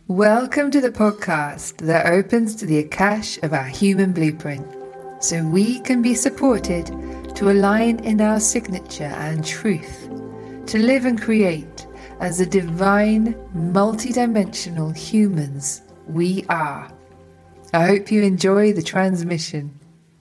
Welcome to the podcast that opens to the Akash of our human blueprint, so we can be supported to align in our signature and truth, to live and create as the divine, multidimensional humans we are. I hope you enjoy the transmission.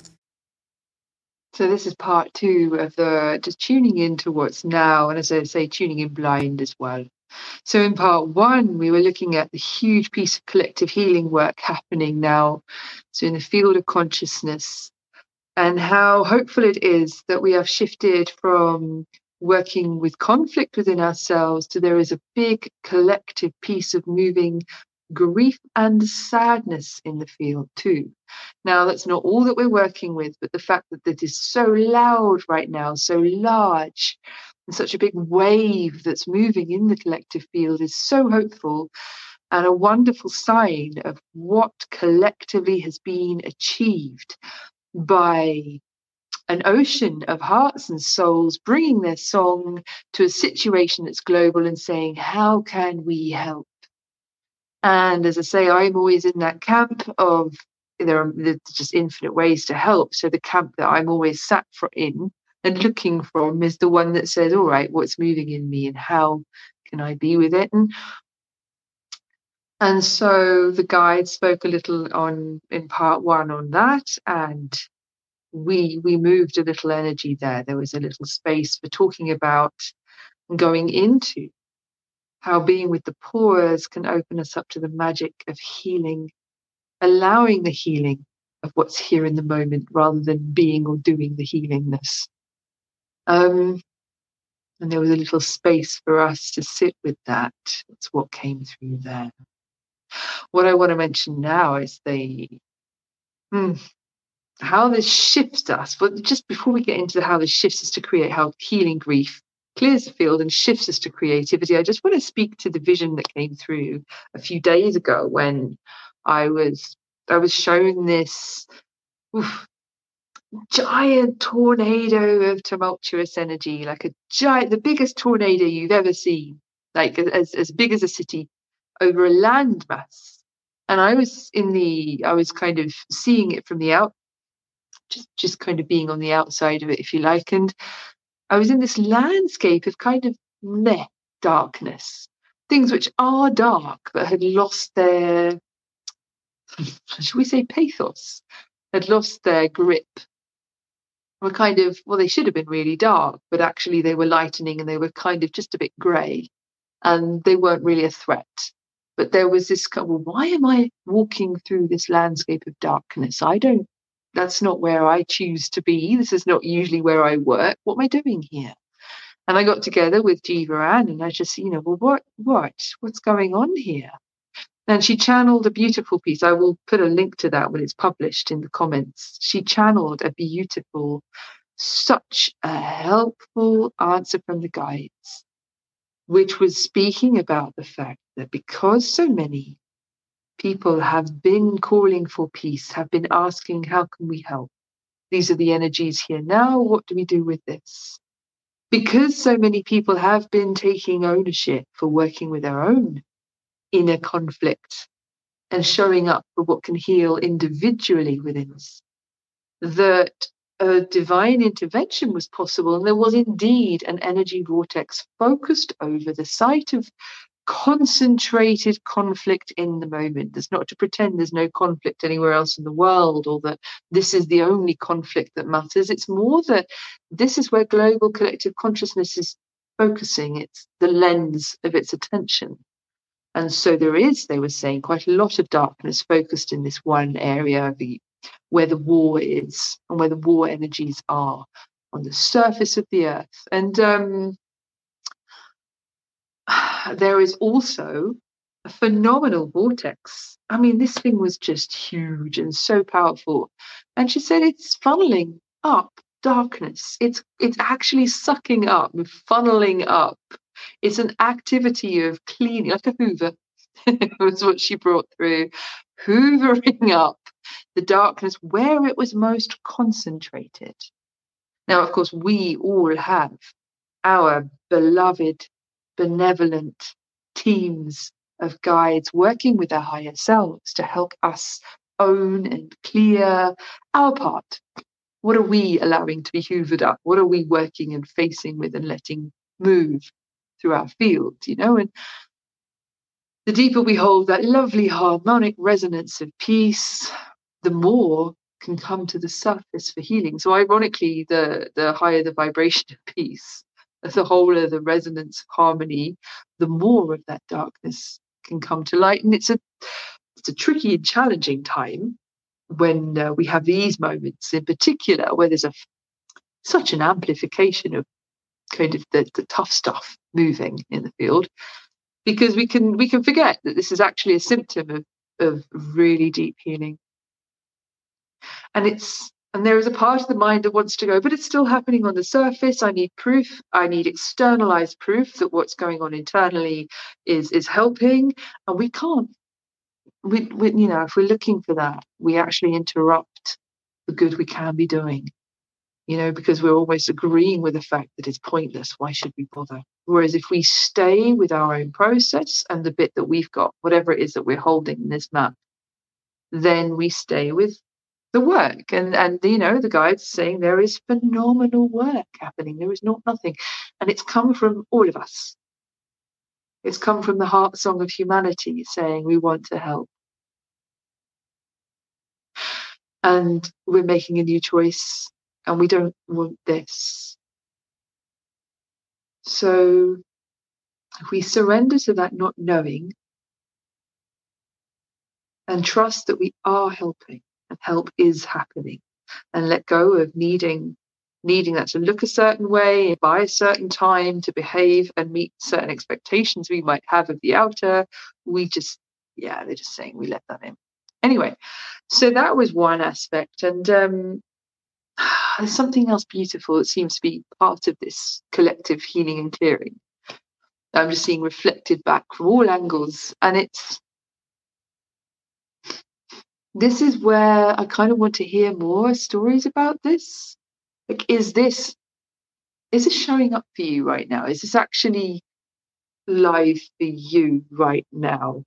So this is part 2 of the just tuning into what's now, and as I say, tuning in blind as well. So in part 1, we were looking at the huge piece of collective healing work happening now, so in the field of consciousness, and how hopeful it is that we have shifted from working with conflict within ourselves to there is a big collective piece of moving grief and sadness in the field too. Now, that's not all that we're working with, but the fact that it is so loud right now, so large, and such a big wave that's moving in the collective field is so hopeful and a wonderful sign of what collectively has been achieved by an ocean of hearts and souls bringing their song to a situation that's global and saying, how can we help? And as I say, I'm always in that camp of there's just infinite ways to help. So the camp that I'm always sat in and looking from is the one that says, all right, what's moving in me and how can I be with it? And so the guide spoke a little in part 1 on that, and we moved a little energy there. There was a little space for talking about and going into how being with the pores can open us up to the magic of healing, allowing the healing of what's here in the moment rather than being or doing the healingness. And there was a little space for us to sit with that. That's what came through there. What I want to mention now is how this shifts us. But just before we get into how this shifts us to create, how healing grief clears the field and shifts us to creativity, I just want to speak to the vision that came through a few days ago when I was shown this giant tornado of tumultuous energy, like the biggest tornado you've ever seen, like as big as a city over a landmass. And I was kind of seeing it from the out, just kind of being on the outside of it, if you like. And I was in this landscape of kind of darkness, things which are dark but had lost their, should we say, pathos, had lost their grip. Were kind of, well, they should have been really dark, but actually they were lightening and they were kind of just a bit grey, and they weren't really a threat. But there was this kind of, well, why am I walking through this landscape of darkness? That's not where I choose to be. This is not usually where I work. What am I doing here? And I got together with Jiva Ann and I just, well, what's going on here? And she channeled a beautiful piece. I will put a link to that when it's published in the comments. She channeled a beautiful, such a helpful answer from the guides, which was speaking about the fact that because so many people have been calling for peace, have been asking, how can we help? These are the energies here now. What do we do with this? Because so many people have been taking ownership for working with their own inner conflict and showing up for what can heal individually within us, that a divine intervention was possible. And there was indeed an energy vortex focused over the site of concentrated conflict in the moment. There's not to pretend there's no conflict anywhere else in the world, or that this is the only conflict that matters. It's more that this is where global collective consciousness is focusing. It's the lens of its attention. And so there is, they were saying, quite a lot of darkness focused in this one area, where the war is and where the war energies are on the surface of the earth. And there is also a phenomenal vortex. I mean, this thing was just huge and so powerful. And she said it's funneling up darkness. It's actually sucking up and funneling up. It's an activity of cleaning, like a hoover, was what she brought through, hoovering up the darkness where it was most concentrated. Now, of course, we all have our beloved, benevolent teams of guides working with our higher selves to help us own and clear our part. What are we allowing to be hoovered up? What are we working and facing with and letting move through our field, And the deeper we hold that lovely harmonic resonance of peace, the more can come to the surface for healing. So ironically, the higher the vibration of peace, the whole of the resonance of harmony, the more of that darkness can come to light. And it's a tricky and challenging time when we have these moments in particular, where there's such an amplification of kind of the tough stuff moving in the field, because we can forget that this is actually a symptom of really deep healing. And there is a part of the mind that wants to go, but it's still happening on the surface. I need proof. I need externalized proof that what's going on internally is helping. And we can't. We if we're looking for that, we actually interrupt the good we can be doing. Because we're always agreeing with the fact that it's pointless. Why should we bother? Whereas if we stay with our own process and the bit that we've got, whatever it is that we're holding in this map, then we stay with the work. And the guide's saying there is phenomenal work happening. There is not nothing. And it's come from all of us. It's come from the heart song of humanity saying we want to help. And we're making a new choice. And we don't want this. So if we surrender to that not knowing and trust that we are helping and help is happening, and let go of needing that to look a certain way, by a certain time, to behave and meet certain expectations we might have of the outer, they're just saying we let that in. Anyway, so that was one aspect. And there's something else beautiful that seems to be part of this collective healing and clearing. I'm just seeing reflected back from all angles. And this is where I kind of want to hear more stories about this. Like, is this showing up for you right now? Is this actually live for you right now?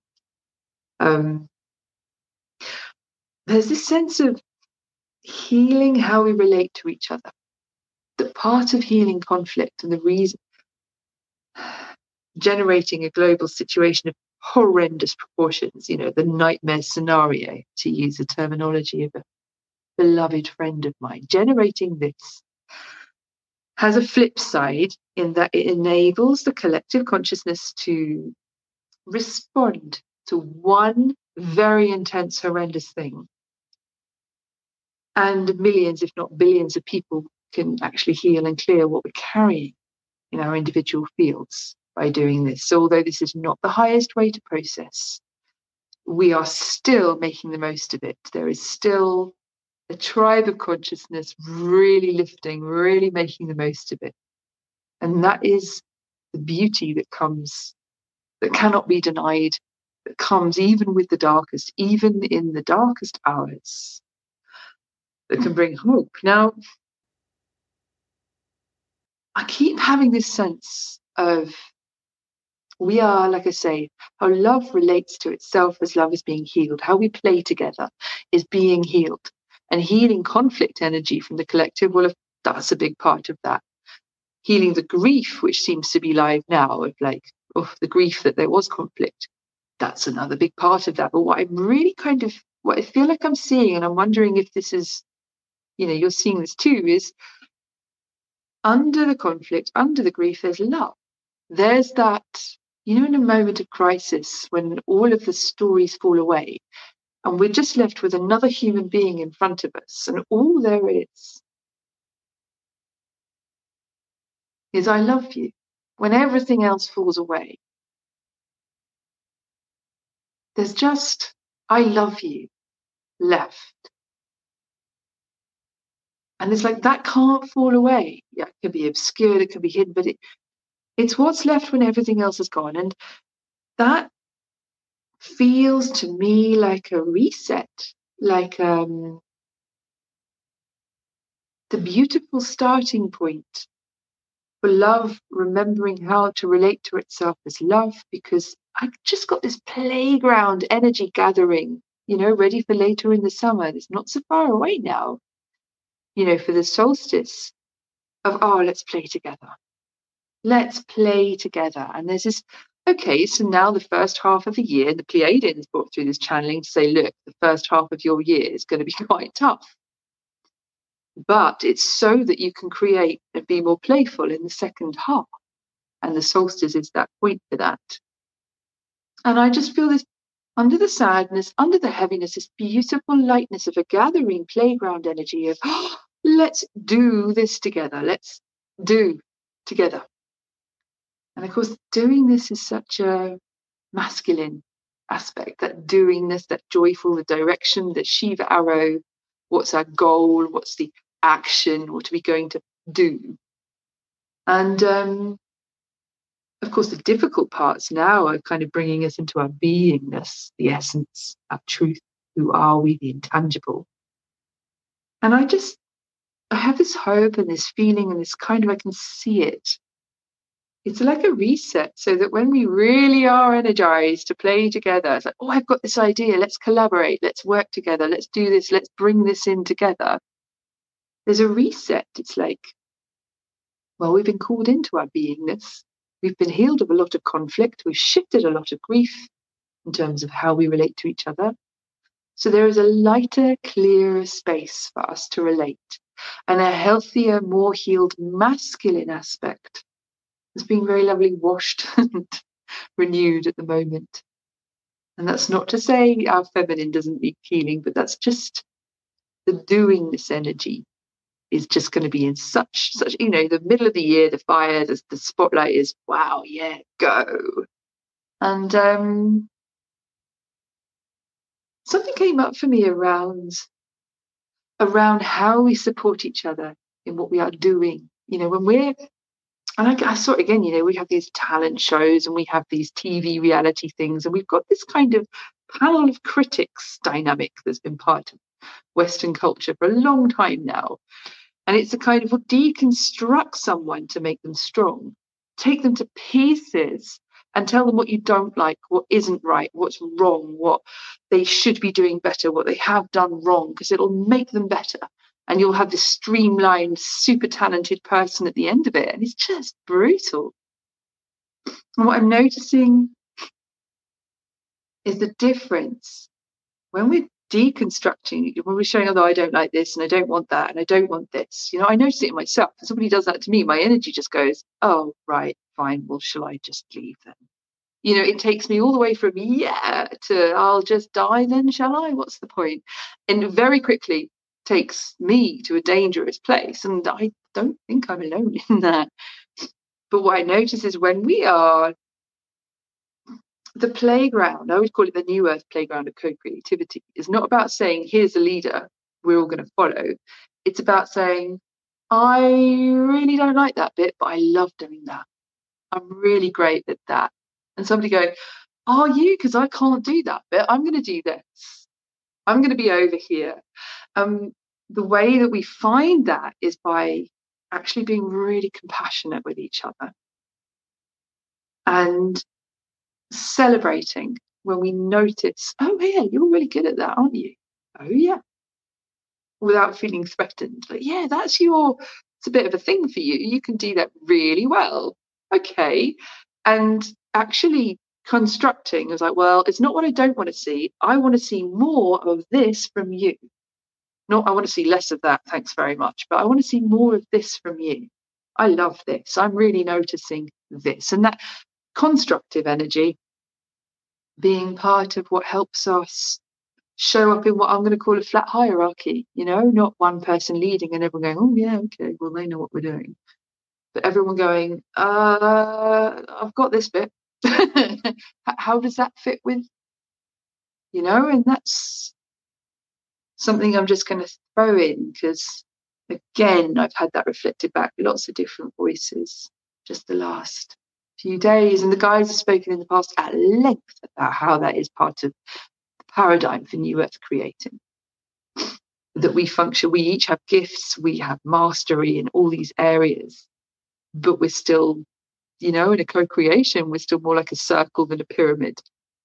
There's this sense of healing how we relate to each other. The part of healing conflict and the reason generating a global situation of horrendous proportions, the nightmare scenario, to use the terminology of a beloved friend of mine, generating this has a flip side in that it enables the collective consciousness to respond to one very intense, horrendous thing. And millions, if not billions of people can actually heal and clear what we're carrying in our individual fields by doing this. So although this is not the highest way to process, we are still making the most of it. There is still a tribe of consciousness really lifting, really making the most of it. And that is the beauty that comes, that cannot be denied, that comes even with the darkest, even in the darkest hours, that can bring hope. Now, I keep having this sense of we are, like I say, how love relates to itself as love is being healed. How we play together is being healed. And healing conflict energy from the collective, well, that's a big part of that. Healing the grief, which seems to be live now, of the grief that there was conflict, that's another big part of that. But what I'm really what I feel like I'm seeing, and I'm wondering if this is, you're seeing this too, is under the conflict, under the grief, there's love. There's that, in a moment of crisis when all of the stories fall away and we're just left with another human being in front of us, and all there is I love you. When everything else falls away, there's just I love you left. And it's like that can't fall away. Yeah, it can be obscured, it can be hidden, but it's what's left when everything else is gone. And that feels to me like a reset, like the beautiful starting point for love, remembering how to relate to itself as love, because I just got this playground energy gathering, ready for later in the summer. It's not so far away now, for the solstice of, let's play together. Let's play together. And there's this, okay, so now the first half of the year, the Pleiadians brought through this channeling to say, look, the first half of your year is going to be quite tough. But it's so that you can create and be more playful in the second half. And the solstice is that point for that. And I just feel this, under the sadness, under the heaviness, this beautiful lightness of a gathering playground energy of, let's do this together. Let's do together. And of course, doing this is such a masculine aspect, that doingness, that joyful, the direction, the Shiva arrow. What's our goal? What's the action? What are we going to do? And of course, the difficult parts now are kind of bringing us into our beingness, the essence, our truth. Who are we? The intangible. And I have this hope and this feeling and this kind of, I can see it. It's like a reset, so that when we really are energized to play together, it's like, I've got this idea. Let's collaborate. Let's work together. Let's do this. Let's bring this in together. There's a reset. It's like, well, we've been called into our beingness. We've been healed of a lot of conflict. We've shifted a lot of grief in terms of how we relate to each other. So there is a lighter, clearer space for us to relate, and a healthier, more healed masculine aspect is being very lovely washed and renewed at the moment. And that's not to say our feminine doesn't need healing, but that's just the doingness energy is just going to be in such, the middle of the year, the fire, the spotlight is, wow, yeah, go. And something came up for me around how we support each other in what we are doing. When we're, and I saw it again, we have these talent shows and we have these TV reality things, and we've got this kind of panel of critics dynamic that's been part of Western culture for a long time now. And it's a kind of, deconstruct someone to make them strong, take them to pieces and tell them what you don't like, what isn't right, what's wrong, what they should be doing better, what they have done wrong, because it'll make them better. And you'll have this streamlined, super talented person at the end of it. And it's just brutal. And what I'm noticing is the difference when we're deconstructing, when we're showing, I don't like this and I don't want that and I don't want this. I notice it in myself. If somebody does that to me, my energy just goes, oh, right, fine. Well, shall I just leave them? It takes me all the way from, to I'll just die then, shall I? What's the point? And very quickly takes me to a dangerous place. And I don't think I'm alone in that. But what I notice is when we are the playground, I would call it the New Earth playground of co-creativity, is not about saying, here's a leader, we're all going to follow. It's about saying, I really don't like that bit, but I love doing that. I'm really great at that. And somebody going, are you? Because I can't do that bit. I'm going to do this. I'm going to be over here. The way that we find that is by actually being really compassionate with each other and celebrating when we notice, oh, yeah, you're really good at that, aren't you? Oh, yeah. Without feeling threatened. Like, yeah, it's a bit of a thing for you. You can do that really well. Okay. And actually constructing is like, well, it's not what I don't want to see. I want to see more of this from you. Not I want to see less of that, thanks very much, but I want to see more of this from you. I love this. I'm really noticing this. And that constructive energy being part of what helps us show up in what I'm going to call a flat hierarchy, not one person leading and everyone going, oh, yeah, okay, well, they know what we're doing. But everyone going, I've got this bit. How does that fit with, and that's something I'm just going to throw in because, again, I've had that reflected back, lots of different voices just the last few days. And the guys have spoken in the past at length about how that is part of the paradigm for New Earth creating. That we function, we each have gifts, we have mastery in all these areas, but we're still in a co-creation, we're still more like a circle than a pyramid.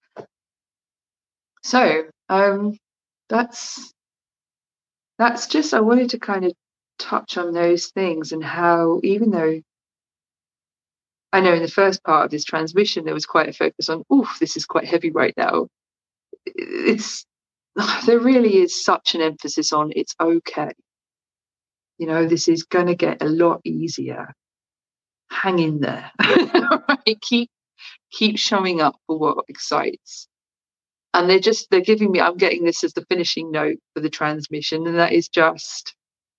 So that's just, I wanted to kind of touch on those things, and how, even though I know in the first part of this transmission there was quite a focus on, oof, this is quite heavy right now. It's there really is such an emphasis on it's okay. This is going to get a lot easier. Hang in there. Right? Keep showing up for what excites. And they're giving me, I'm getting this as the finishing note for the transmission, and that is just,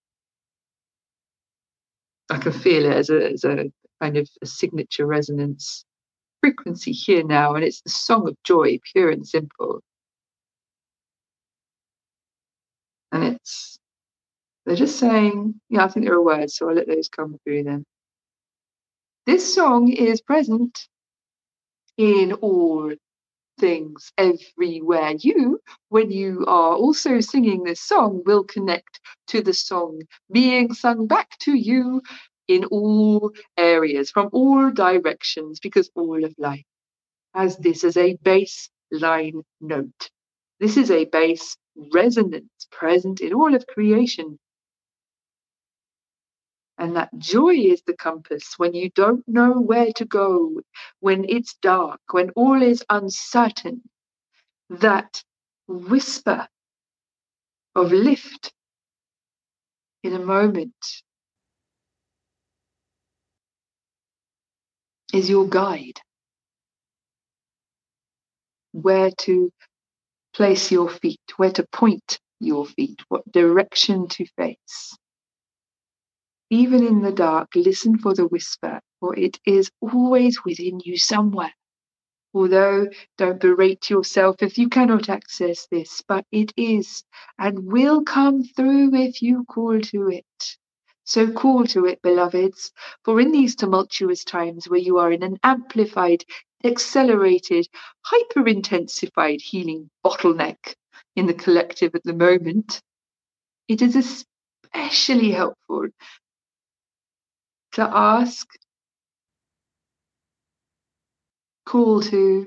I can feel it as a kind of a signature resonance frequency here now, and it's the song of joy, pure and simple. And they're just saying, I think there are words, so I'll let those come through then. This song is present in all things, everywhere. You, when you are also singing this song, will connect to the song being sung back to you in all areas, from all directions, because all of life has this as a baseline note. This is a base resonance present in all of creation. And that joy is the compass when you don't know where to go, when it's dark, when all is uncertain. That whisper of lift in a moment is your guide. Where to place your feet, where to point your feet, what direction to face. Even in the dark, listen for the whisper, for it is always within you somewhere. Although, don't berate yourself if you cannot access this, but it is and will come through if you call to it. So call to it, beloveds, for in these tumultuous times where you are in an amplified, accelerated, hyper-intensified healing bottleneck in the collective at the moment, it is especially helpful to ask, call to,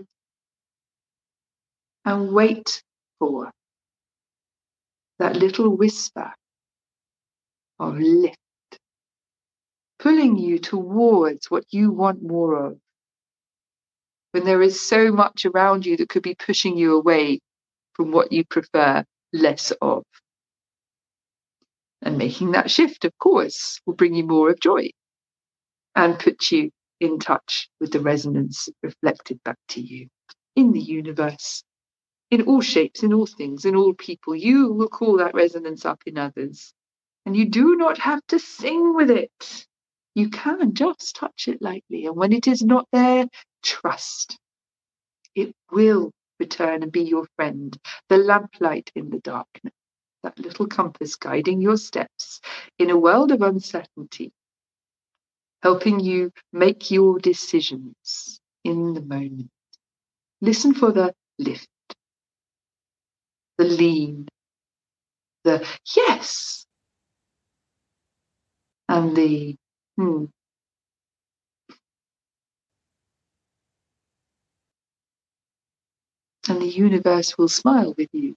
and wait for that little whisper of lift, pulling you towards what you want more of. When there is so much around you that could be pushing you away from what you prefer less of. And making that shift, of course, will bring you more of joy and put you in touch with the resonance reflected back to you in the universe, in all shapes, in all things, in all people. You will call that resonance up in others. And you do not have to sing with it. You can just touch it lightly. And when it is not there, trust. It will return and be your friend, the lamplight in the darkness, that little compass guiding your steps in a world of uncertainty, helping you make your decisions in the moment. Listen for the lift, the lean, the yes, and the And the universe will smile with you,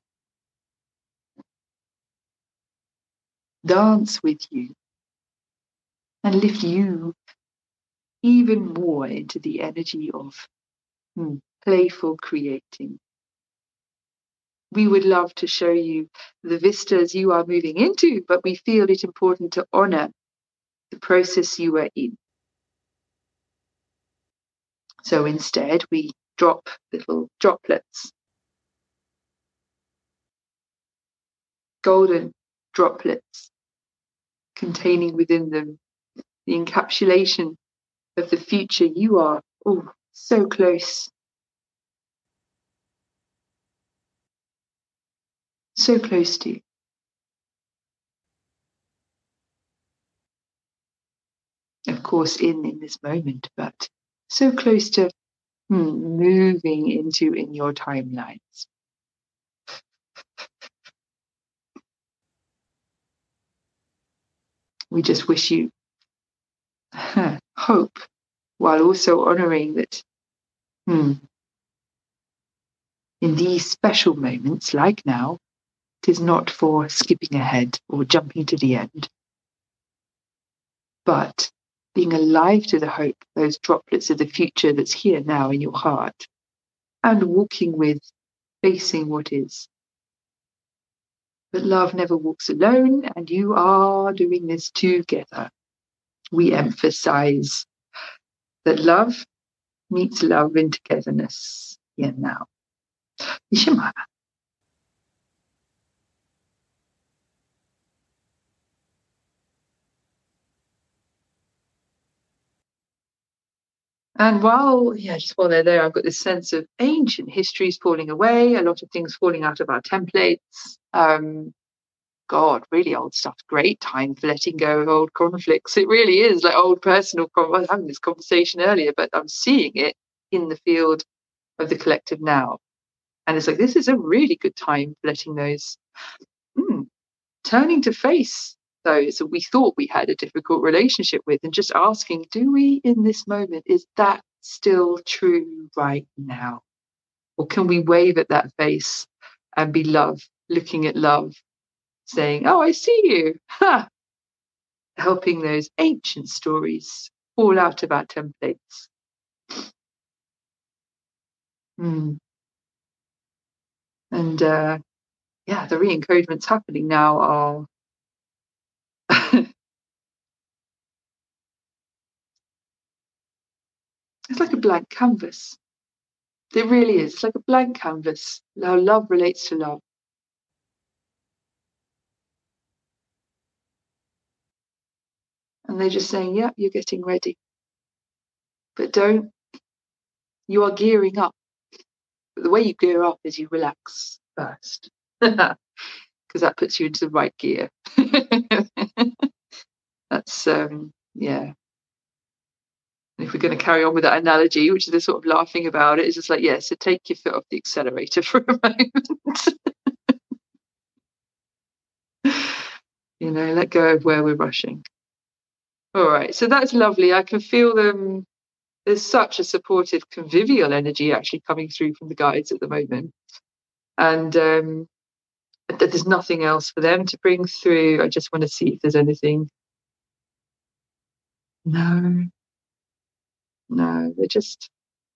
dance with you, and lift you even more into the energy of playful creating. We would love to show you the vistas you are moving into, but we feel it important to honor the process you are in. So instead, we drop little droplets, golden droplets, containing within them the encapsulation of the future you are. Oh, so close. So close to. Of course, in this moment, but so close to moving into in your timelines. We just wish you hope while also honoring that in these special moments, like now, it is not for skipping ahead or jumping to the end, but being alive to the hope, those droplets of the future that's here now in your heart, and walking with, facing what is. But love never walks alone, and you are doing this together. We emphasize that love meets love in togetherness here now. Ishima. And while they're there, I've got this sense of ancient histories falling away, a lot of things falling out of our templates. God, really old stuff. Great time for letting go of old conflicts. It really is like old personal. I was having this conversation earlier, but I'm seeing it in the field of the collective now. And it's like, this is a really good time for letting those, turning to face those that we thought we had a difficult relationship with and just asking, do we in this moment, is that still true right now? Or can we wave at that face and be love, looking at love, saying, oh, I see you. Ha! Helping those ancient stories fall out of our templates. And the re-encodements happening now are it's like a blank canvas. It really is. It's like a blank canvas, how love relates to love. And they're just saying, yeah, you're getting ready. But you are gearing up. But the way you gear up is you relax first. Because that puts you into the right gear. That's, if we're going to carry on with that analogy, which is the sort of laughing about it, it's just like, so take your foot off the accelerator for a moment. Let go of where we're rushing. All right, so that's lovely. I can feel them. There's such a supportive, convivial energy actually coming through from the guides at the moment. And there's nothing else for them to bring through. I just want to see if there's anything. No, they're just,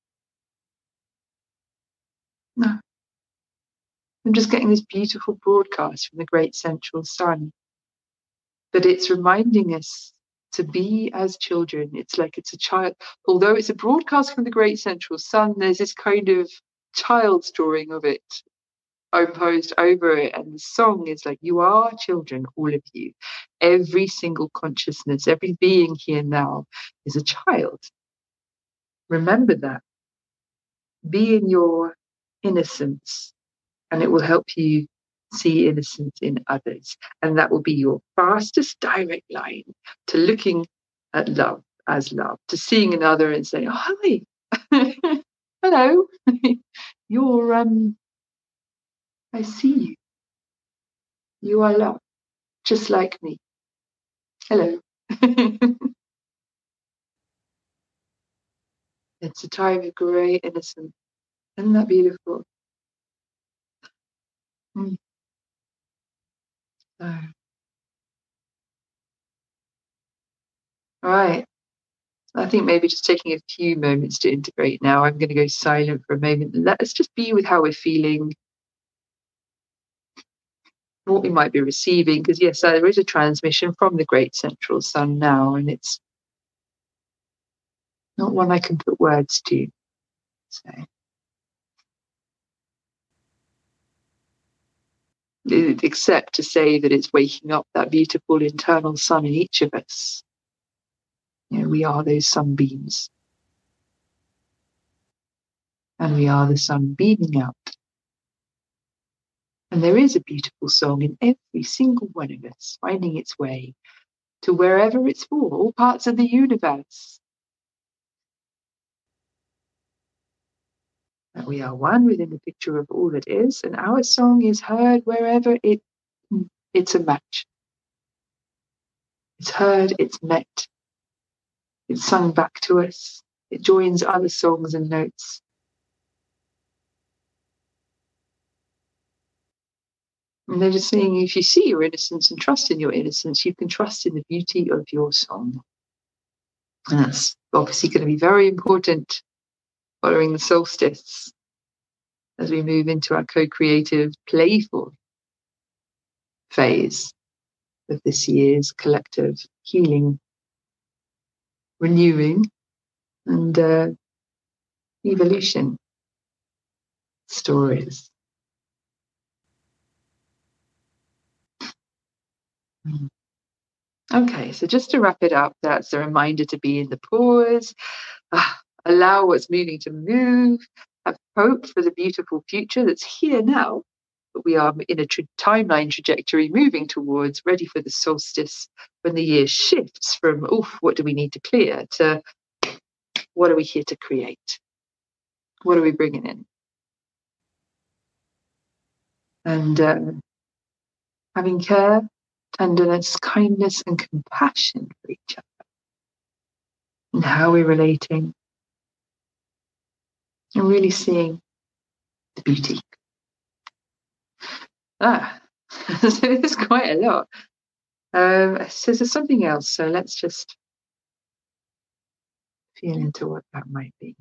no. I'm just getting this beautiful broadcast from the great central sun. But it's reminding us to be as children. It's like it's a child. Although it's a broadcast from the great central sun, there's this kind of child's drawing of it imposed over it. And the song is like, you are children, all of you. Every single consciousness, every being here now is a child. Remember that. Be in your innocence, and it will help you see innocence in others. And that will be your fastest direct line to looking at love as love, to seeing another and saying, oh, hi, hello, you're, I see you. You are love, just like me. Hello. It's a time of great innocence. Isn't that beautiful? All right. I think maybe just taking a few moments to integrate now. I'm going to go silent for a moment. Let us just be with how we're feeling, what we might be receiving, because yes, there is a transmission from the great central sun now, and it's not one I can put words to. So except to say that it's waking up that beautiful internal sun in each of us. We are those sunbeams, and we are the sun beaming out. And there is a beautiful song in every single one of us, finding its way to wherever it's for, all parts of the universe. That we are one within the picture of all that is, and our song is heard wherever it's a match. It's heard, it's met, it's sung back to us. It joins other songs and notes. And they're just saying, if you see your innocence and trust in your innocence, you can trust in the beauty of your song. And that's obviously going to be very important following the solstice as we move into our co-creative, playful phase of this year's collective healing, renewing, and evolution stories. Okay, so just to wrap it up, that's a reminder to be in the pause, allow what's moving to move, have hope for the beautiful future that's here now, but we are in a timeline trajectory moving towards, ready for the solstice, when the year shifts from, what do we need to clear, to what are we here to create? What are we bringing in? And having care, tenderness, kindness, and compassion for each other, and how we're relating, and really seeing the beauty. So there's quite a lot. So there's something else, so let's just feel into what that might be.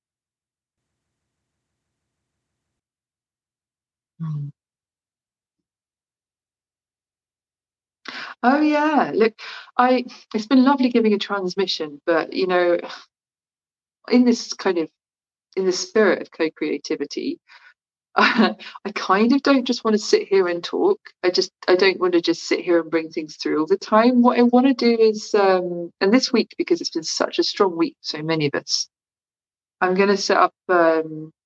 Oh yeah, look, it's been lovely giving a transmission, but in this in the spirit of co-creativity, I kind of don't just want to sit here and talk. I don't want to just sit here and bring things through all the time. What I want to do is, and this week, because it's been such a strong week for so many of us, I'm going to set up a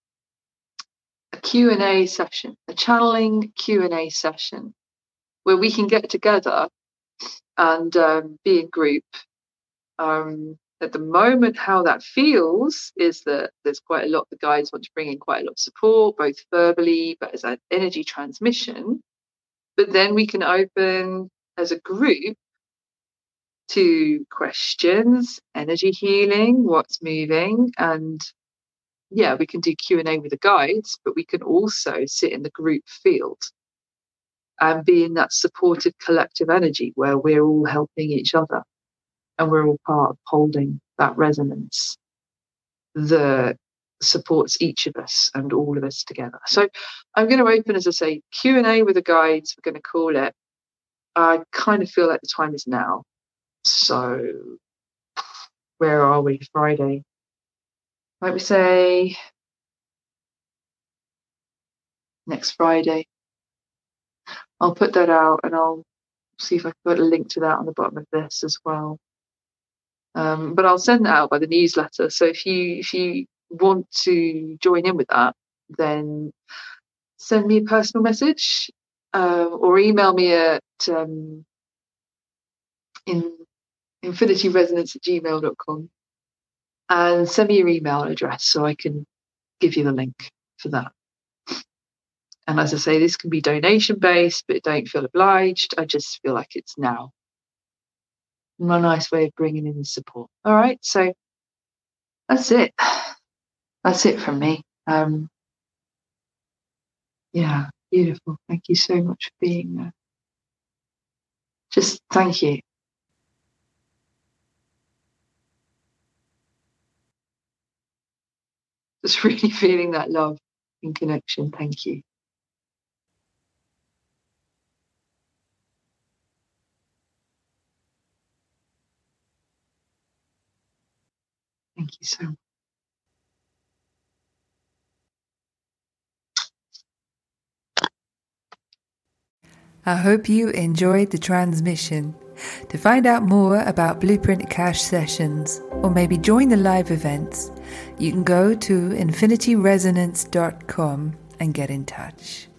Q&A session, a channeling Q&A session, where we can get together and be in group. At the moment, how that feels is that there's quite a lot, the guides want to bring in quite a lot of support, both verbally, but as an energy transmission. But then we can open as a group to questions, energy healing, what's moving, and yeah, we can do Q&A with the guides, but we can also sit in the group field and be in that supportive collective energy where we're all helping each other. And we're all part of holding that resonance that supports each of us and all of us together. So I'm going to open, as I say, Q&A with the guides, we're going to call it. I kind of feel like the time is now. So where are we? Friday. Might we say next Friday? I'll put that out and I'll see if I can put a link to that on the bottom of this as well. But I'll send that out by the newsletter. So if you want to join in with that, then send me a personal message or email me at infinityresonance@gmail.com and send me your email address so I can give you the link for that. And as I say, this can be donation based, but don't feel obliged. I just feel like it's now. My nice way of bringing in the support. All right, so that's it. That's it from me. Yeah, beautiful. Thank you so much for being there. Just thank you. Just really feeling that love and connection. Thank you. Thank you so much. I hope you enjoyed the transmission. To find out more about Blueprint Cash sessions, or maybe join the live events, you can go to infinityresonance.com and get in touch.